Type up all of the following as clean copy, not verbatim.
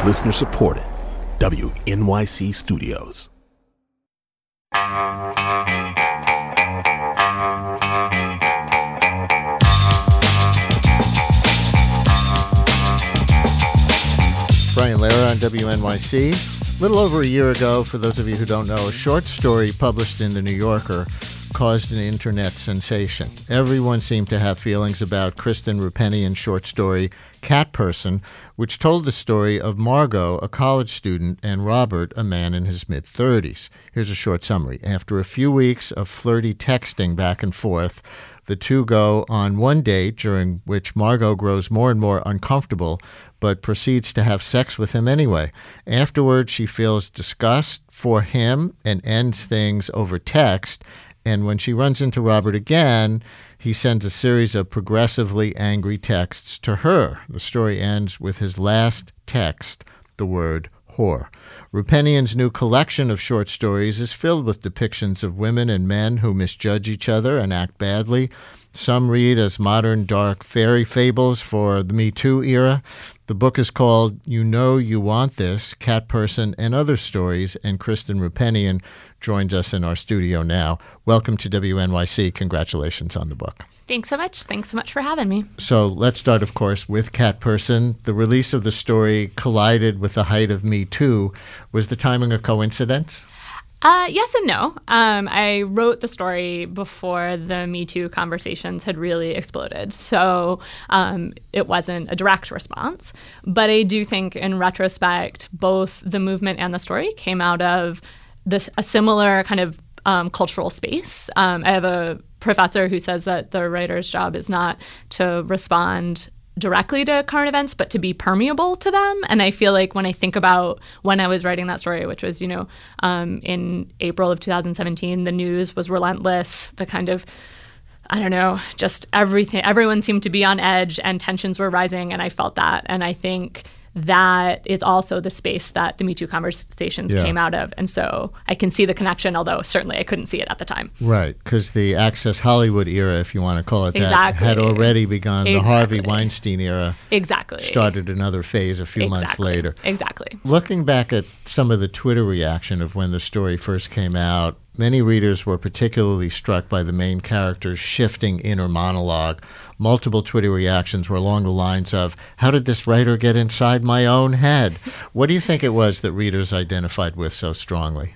Listener supported. WNYC Studios. Brian Lehrer on WNYC. A little over a year ago, for those of you who don't know, a short story published in The New Yorker caused an internet sensation. Everyone seemed to have feelings about Kristen Roupenian's short story, Cat Person, which told the story of Margot, a college student, and Robert, a man in his mid-30s. Here's a short summary. After a few weeks of flirty texting back and forth, the two go on one date during which Margot grows more and more uncomfortable but proceeds to have sex with him anyway. Afterwards, she feels disgust for him and ends things over text. And when she runs into Robert again, he sends a series of progressively angry texts to her. The story ends with his last text, the word whore. Roupenian's new collection of short stories is filled with depictions of women and men who misjudge each other and act badly. Some read as modern dark fairy fables for the Me Too era. The book is called You Know You Want This, Cat Person and Other Stories, and Kristen Roupenian joins us in our studio now. Welcome to WNYC. Congratulations on the book. Thanks so much. Thanks so much for having me. So let's start, of course, with Cat Person. The release of the story collided with the height of Me Too. Was the timing a coincidence? Yes and no. I wrote the story before the Me Too conversations had really exploded, so it wasn't a direct response. But I do think, in retrospect, both the movement and the story came out of a similar kind of cultural space. I have a professor who says that the writer's job is not to respond directly to current events, but to be permeable to them. And I feel like when I think about when I was writing that story, which was, in April of 2017, the news was relentless. The kind of, just everything, everyone seemed to be on edge and tensions were rising. And I felt that. And I think that is also the space that the Me Too conversations came out of. And so I can see the connection, although certainly I couldn't see it at the time. Right, because the Access Hollywood era, if you want to call it that, had already begun. The Harvey Weinstein era started another phase a few months later. Exactly. Looking back at some of the Twitter reaction of when the story first came out, many readers were particularly struck by the main character's shifting inner monologue. Multiple Twitter reactions were along the lines of, how did this writer get inside my own head? What do you think it was that readers identified with so strongly?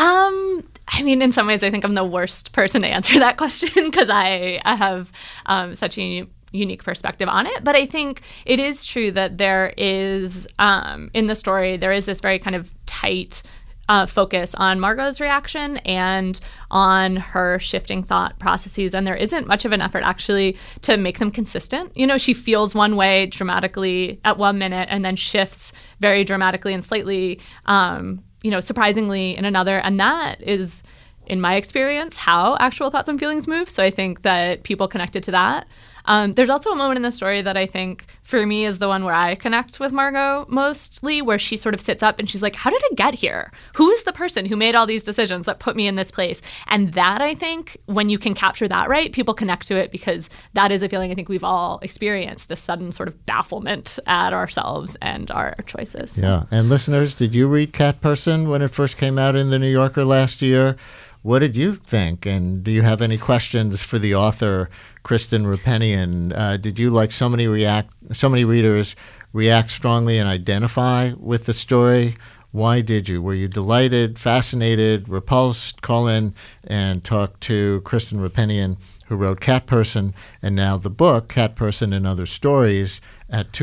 In some ways, I think I'm the worst person to answer that question because I have such a unique perspective on it. But I think it is true that there is, in the story, there is this very kind of tight focus on Margot's reaction and on her shifting thought processes. And there isn't much of an effort actually to make them consistent. She feels one way dramatically at 1 minute and then shifts very dramatically and slightly, surprisingly in another. And that is, in my experience, how actual thoughts and feelings move. So I think that people connected to that. There's also a moment in the story that I think, for me, is the one where I connect with Margot mostly, where she sort of sits up and she's like, how did I get here? Who is the person who made all these decisions that put me in this place? And that, I think, when you can capture that right, people connect to it because that is a feeling I think we've all experienced, this sudden sort of bafflement at ourselves and our choices. Yeah. And listeners, did you read Cat Person when it first came out in The New Yorker last year? What did you think? And do you have any questions for the author, Kristen Roupenian? Did you, like so many readers, react strongly and identify with the story? Why did you? Were you delighted, fascinated, repulsed? Call in and talk to Kristen Roupenian, who wrote Cat Person, and now the book, Cat Person and Other Stories, at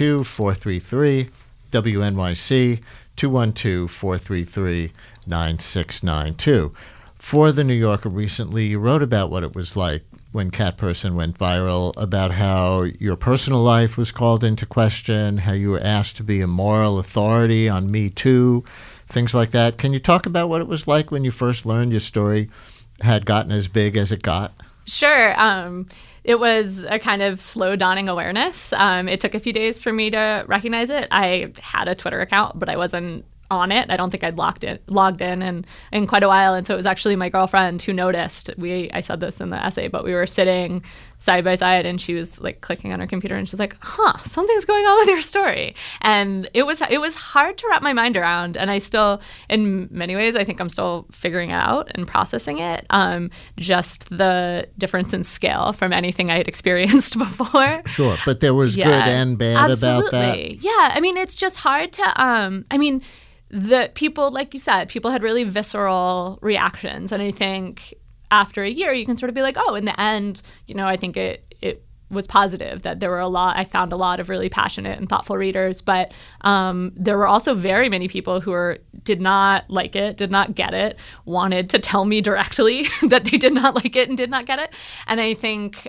212-433-WNYC, 212-433-9692. For The New Yorker recently, you wrote about what it was like when Cat Person went viral, about how your personal life was called into question, how you were asked to be a moral authority on Me Too, things like that. Can you talk about what it was like when you first learned your story had gotten as big as it got? Sure. It was a kind of slow dawning awareness. It took a few days for me to recognize it. I had a Twitter account, but I wasn't on it. I don't think I'd logged in in quite a while. And so it was actually my girlfriend who noticed. I said this in the essay, but we were sitting side by side, and she was like clicking on her computer, and she's like, something's going on with your story. And it was hard to wrap my mind around, and I still, in many ways, I think I'm still figuring it out and processing it. Just the difference in scale from anything I had experienced before. Sure, but there was good and bad about that. Yeah, I mean, it's just hard to, the people, like you said, people had really visceral reactions. And I think after a year, you can sort of be like, in the end, I think it was positive that there were I found a lot of really passionate and thoughtful readers. But there were also very many people who did not like it, did not get it, wanted to tell me directly that they did not like it and did not get it. And I think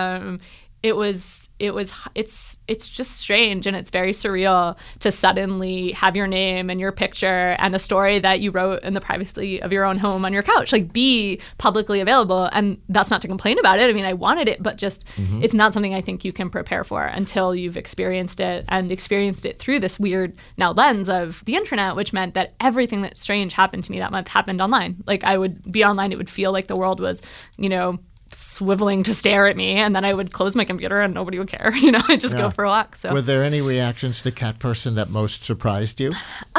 it's just strange, and it's very surreal to suddenly have your name and your picture and a story that you wrote in the privacy of your own home on your couch be publicly available. And that's not to complain about it. I mean, I wanted it, but just it's not something I think you can prepare for until you've experienced it, and experienced it through this weird now lens of the internet, which meant that everything that's strange happened to me that month happened online. I would be online, it would feel like the world was, swiveling to stare at me, and then I would close my computer and nobody would care. I'd just go for a walk. So, were there any reactions to Cat Person that most surprised you?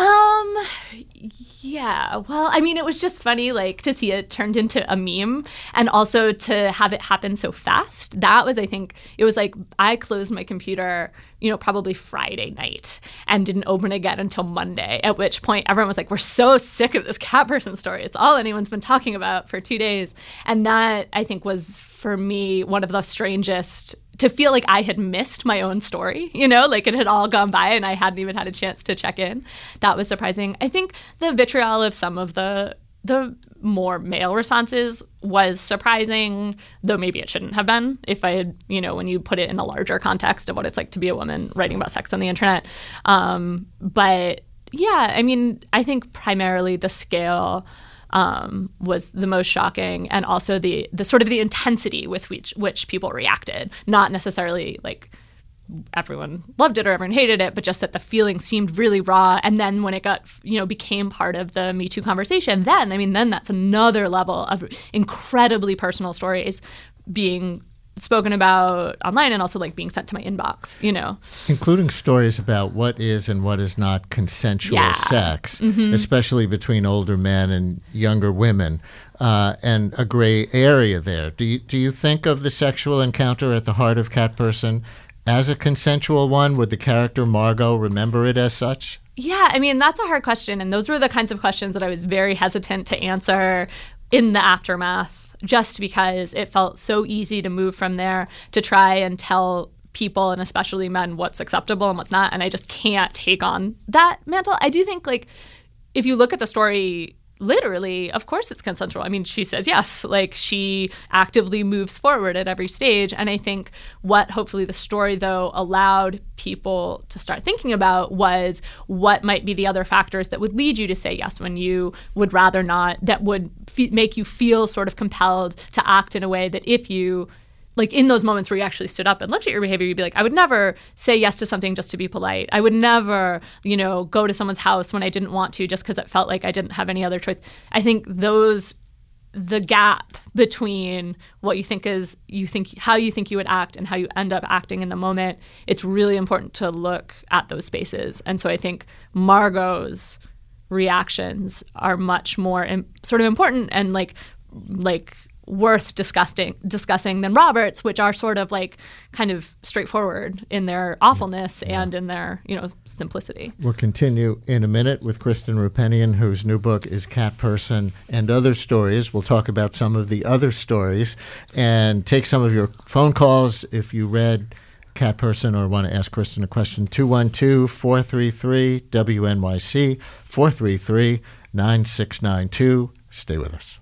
Yeah. Well, I mean, it was just funny, to see it turned into a meme, and also to have it happen so fast. That was, I think, it was I closed my computer, probably Friday night, and didn't open it again until Monday, at which point everyone was like, we're so sick of this Cat Person story. It's all anyone's been talking about for 2 days. And that, I think, was, for me, one of the strangest, to feel like I had missed my own story, it had all gone by and I hadn't even had a chance to check in. That was surprising. I think the vitriol of some of the more male responses was surprising, though maybe it shouldn't have been if I had, when you put it in a larger context of what it's like to be a woman writing about sex on the internet. But yeah, I mean, I think primarily the scale was the most shocking, and also the sort of the intensity with which people reacted. Not necessarily everyone loved it or everyone hated it, but just that the feeling seemed really raw. And then when it got, became part of the Me Too conversation, then that's another level of incredibly personal stories being spoken about online, and also being sent to my inbox, Including stories about what is and what is not consensual sex, especially between older men and younger women, and a gray area there. Do you think of the sexual encounter at the heart of Cat Person as a consensual one? Would the character Margot remember it as such? Yeah, I mean, that's a hard question. And those were the kinds of questions that I was very hesitant to answer in the aftermath, just because it felt so easy to move from there to try and tell people, and especially men, what's acceptable and what's not. And I just can't take on that mantle. I do think, if you look at the story literally, of course it's consensual. I mean, she says yes. She actively moves forward at every stage. And I think what hopefully the story, though, allowed people to start thinking about was what might be the other factors that would lead you to say yes when you would rather not, that would make you feel sort of compelled to act in a way that if you, in those moments where you actually stood up and looked at your behavior, you'd be like, I would never say yes to something just to be polite. I would never, go to someone's house when I didn't want to just because it felt like I didn't have any other choice. I think the gap between what how you think you would act and how you end up acting in the moment, it's really important to look at those spaces. And so I think Margot's reactions are much more sort of important and worth discussing than Robert's, which are sort of kind of straightforward in their awfulness and in their, simplicity. We'll continue in a minute with Kristen Roupenian, whose new book is Cat Person and Other Stories. We'll talk about some of the other stories and take some of your phone calls if you read Cat Person or want to ask Kristen a question. 212-433-WNYC, 433-9692. Stay with us.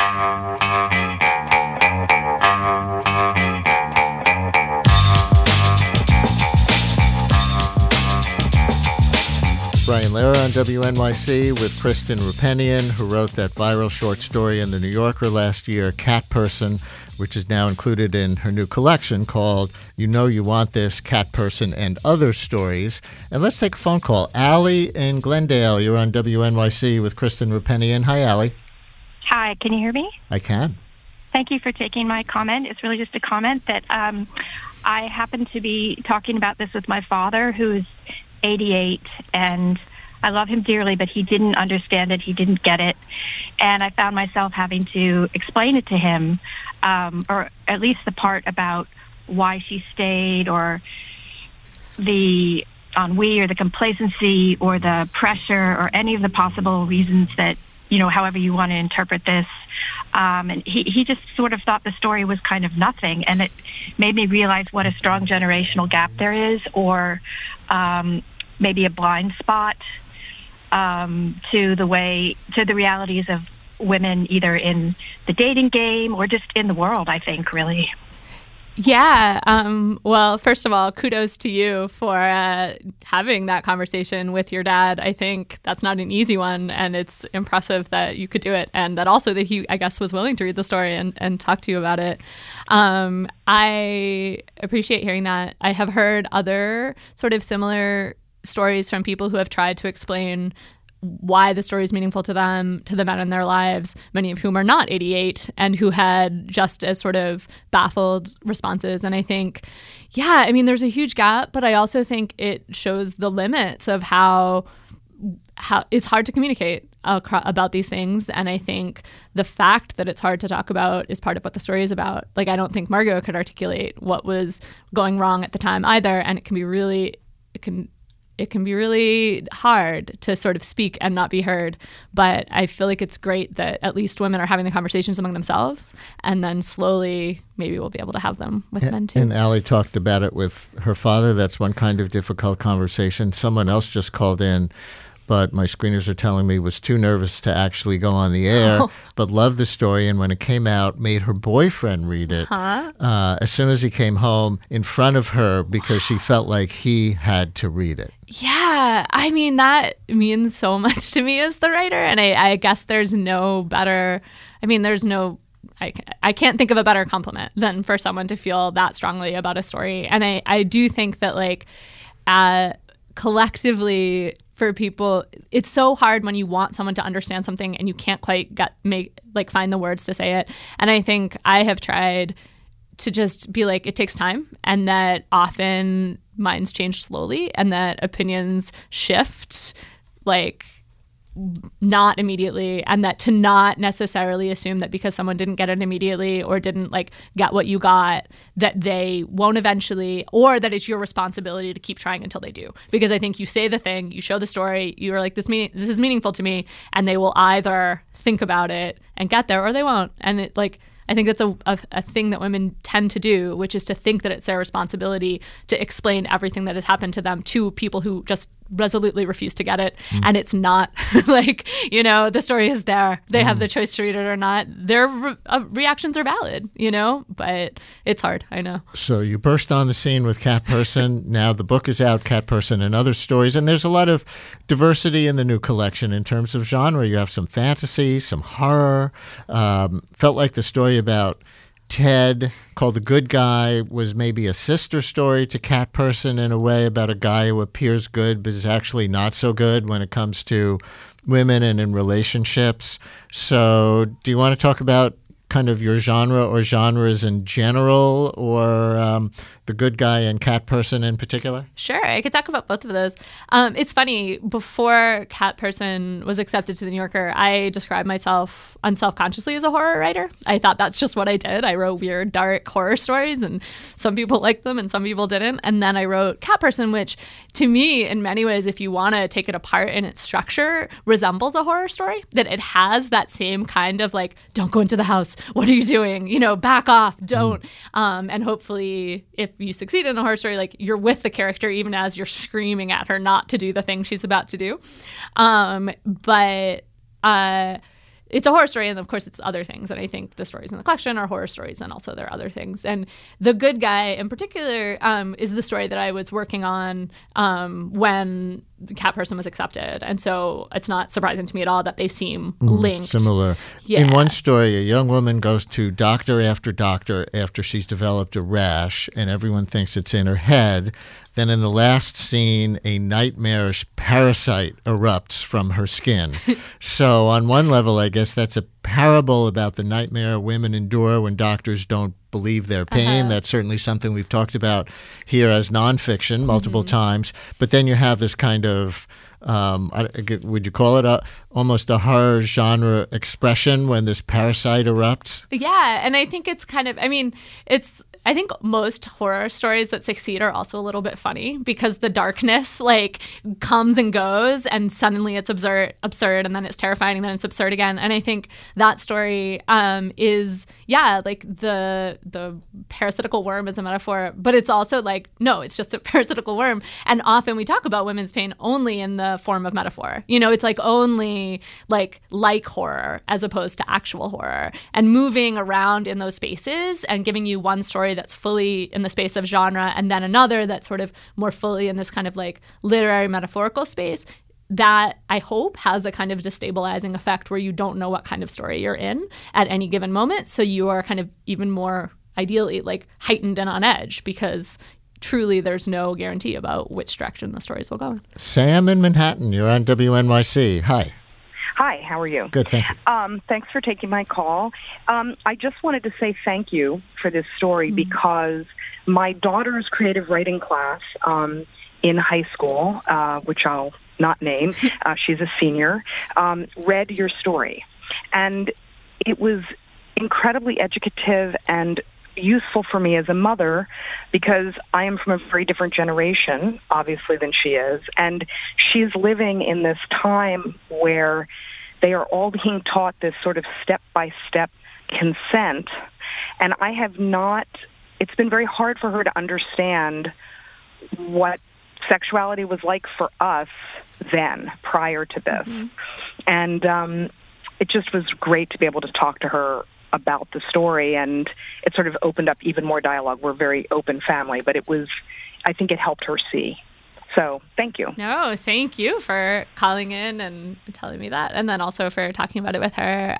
Brian Lehrer on WNYC with Kristen Roupenian, who wrote that viral short story in The New Yorker last year, Cat Person, which is now included in her new collection called You Know You Want This, Cat Person and Other Stories. And let's take a phone call. Allie in Glendale, you're on WNYC with Kristen Roupenian. Hi, Allie. Hi, can you hear me? I can. Thank you for taking my comment. It's really just a comment that I happen to be talking about this with my father, who's 88, and I love him dearly, but he didn't understand it. He didn't get it. And I found myself having to explain it to him, or at least the part about why she stayed, or the ennui, or the complacency, or the pressure, or any of the possible reasons that, however you want to interpret this. And he just sort of thought the story was kind of nothing. And it made me realize what a strong generational gap there is, or maybe a blind spot to the realities of women, either in the dating game or just in the world, I think, really. Yeah. Well, first of all, kudos to you for having that conversation with your dad. I think that's not an easy one, and it's impressive that you could do it, and that also that he, I guess, was willing to read the story and talk to you about it. I appreciate hearing that. I have heard other sort of similar stories from people who have tried to explain why the story is meaningful to them, to the men in their lives, many of whom are not 88 and who had just as sort of baffled responses. And I think, there's a huge gap, but I also think it shows the limits of how it's hard to communicate about these things. And I think the fact that it's hard to talk about is part of what the story is about. Like, I don't think Margot could articulate what was going wrong at the time either. And it can be really hard to sort of speak and not be heard. But I feel like it's great that at least women are having the conversations among themselves, and then slowly maybe we'll be able to have them with men too. And Allie talked about it with her father. That's one kind of difficult conversation. Someone else just called in, but my screeners are telling me was too nervous to actually go on the air, but loved the story. And when it came out, made her boyfriend read it as soon as he came home in front of her, because she felt like he had to read it. Yeah, that means so much to me as the writer. And I guess there's no better, I can't think of a better compliment than for someone to feel that strongly about a story. And I do think that collectively, for people, it's so hard when you want someone to understand something and you can't quite find the words to say it. And I think I have tried to just be like, it takes time, and that often minds change slowly, and that opinions shift not immediately, and that to not necessarily assume that because someone didn't get it immediately or didn't get what you got, that they won't eventually, or that it's your responsibility to keep trying until they do. Because I think you say the thing, you show the story, you're like, this is meaningful to me, and they will either think about it and get there, or they won't. And I think that's a thing that women tend to do, which is to think that it's their responsibility to explain everything that has happened to them to people who just resolutely refuse to get it. And it's not the story is there. They have the choice to read it or not. Their reactions are valid, but it's hard. I know. So you burst on the scene with Cat Person. Now the book is out, Cat Person and Other Stories. And there's a lot of diversity in the new collection in terms of genre. You have some fantasy, some horror. Felt like the story about Ted, called The Good Guy, was maybe a sister story to Cat Person in a way, about a guy who appears good but is actually not so good when it comes to women and in relationships. So do you want to talk about kind of your genre or genres in general, or The Good Guy and Cat Person in particular? Sure, I could talk about both of those. It's funny, before Cat Person was accepted to The New Yorker, I described myself unselfconsciously as a horror writer. I thought that's just what I did. I wrote weird, dark horror stories, and some people liked them and some people didn't. And then I wrote Cat Person, which to me, in many ways, if you want to take it apart in its structure, resembles a horror story. That it has that same kind of don't go into the house. What are you doing? Back off, don't. And hopefully, if you succeed in a horror story, you're with the character even as you're screaming at her not to do the thing she's about to do. But it's a horror story, and of course it's other things. And I think the stories in the collection are horror stories, and also there are other things. And The Good Guy in particular is the story that I was working on when Cat Person was accepted. And so it's not surprising to me at all that they seem linked. Similar. Yeah. In one story, a young woman goes to doctor after she's developed a rash, and everyone thinks it's in her head. Then in the last scene, a nightmarish parasite erupts from her skin. So on one level, I guess that's a parable about the nightmare women endure when doctors don't believe their pain. That's certainly something we've talked about here as nonfiction multiple times. But then you have this kind of, would you call it almost a horror genre expression when this parasite erupts? Yeah, and I think it's kind of, I think most horror stories that succeed are also a little bit funny because the darkness like comes and goes and suddenly it's absurd and then it's terrifying and then it's absurd again. And I think that story is, like the parasitical worm is a metaphor, but it's also like, no, it's just a parasitical worm. And often we talk about women's pain only in the form of metaphor. It's like only like horror as opposed to actual horror, and moving around in those spaces and giving you one story that's fully in the space of genre and then another that's sort of more fully in this kind of like literary metaphorical space, that I hope has a kind of destabilizing effect where you don't know what kind of story you're in at any given moment. So you are kind of even more ideally like heightened and on edge because truly there's no guarantee about which direction the stories will go. Sam in Manhattan, you're on WNYC. Hi. Hi, how are you? Good, thank you. Thanks for taking my call. I just wanted to say thank you for this story because my daughter's creative writing class in high school, which I'll not name, she's a senior, read your story. And it was incredibly educative and useful for me as a mother because I am from a very different generation, obviously, than she is. And she's living in this time where they are all being taught this sort of step-by-step consent. And I have not, it's been very hard for her to understand what sexuality was like for us then, prior to this. And it just was great to be able to talk to her about the story, and it sort of opened up even more dialogue. We're a very open family, but I think it helped her see. So thank you. No, thank you for calling in and telling me that, and then also for talking about it with her.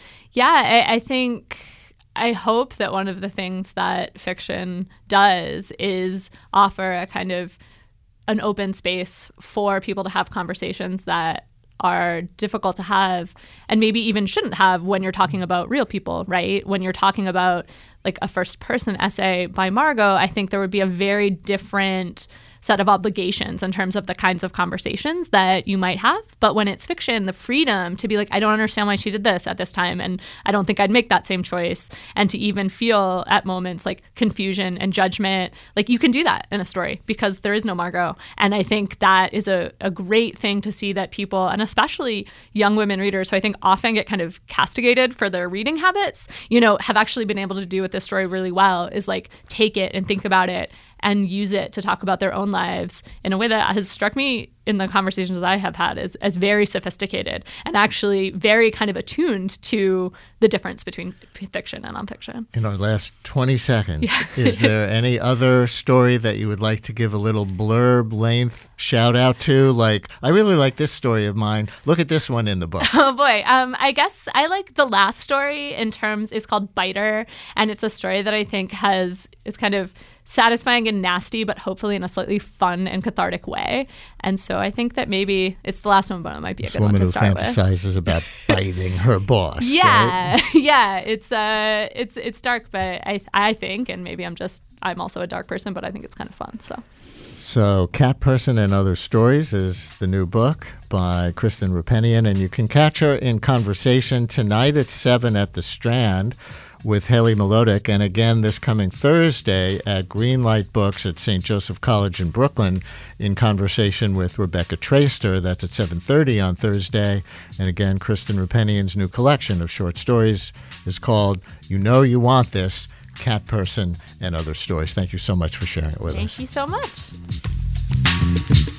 I hope that one of the things that fiction does is offer a kind of an open space for people to have conversations that are difficult to have and maybe even shouldn't have when you're talking about real people, right? When you're talking about like a first person essay by Margot, I think there would be a very different set of obligations in terms of the kinds of conversations that you might have. But when it's fiction, the freedom to be like, I don't understand why she did this at this time, and I don't think I'd make that same choice, and to even feel at moments like confusion and judgment, like you can do that in a story because there is no Margot. And I think that is a great thing to see that people, and especially young women readers who I think often get kind of castigated for their reading habits, have actually been able to do with this story really well, is like take it and think about it and use it to talk about their own lives in a way that has struck me in the conversations that I have had as very sophisticated and actually very kind of attuned to the difference between fiction and nonfiction. In our last 20 seconds, is there any other story that you would like to give a little blurb length shout out to? Like, I really like this story of mine. Look at this one in the book. Oh boy. I guess I like the last story it's called Biter. And it's a story that I think it's kind of satisfying and nasty, but hopefully in a slightly fun and cathartic way. And so I think that maybe it's the last one, but it might be a good one to start with. This woman who fantasizes about biting her boss. Yeah, right? Yeah. It's dark, but I think, and maybe I'm also a dark person, but I think it's kind of fun. So Cat Person and Other Stories is the new book by Kristen Roupenian, and you can catch her in conversation tonight at 7 at the Strand with Haley Melodic, and again this coming Thursday at Greenlight Books at St. Joseph College in Brooklyn in conversation with Rebecca Traister. That's at 7:30 on Thursday. And again, Kristen Roupenian's new collection of short stories is called You Know You Want This, Cat Person and Other Stories. Thank you so much for sharing it with us. Thank you so much.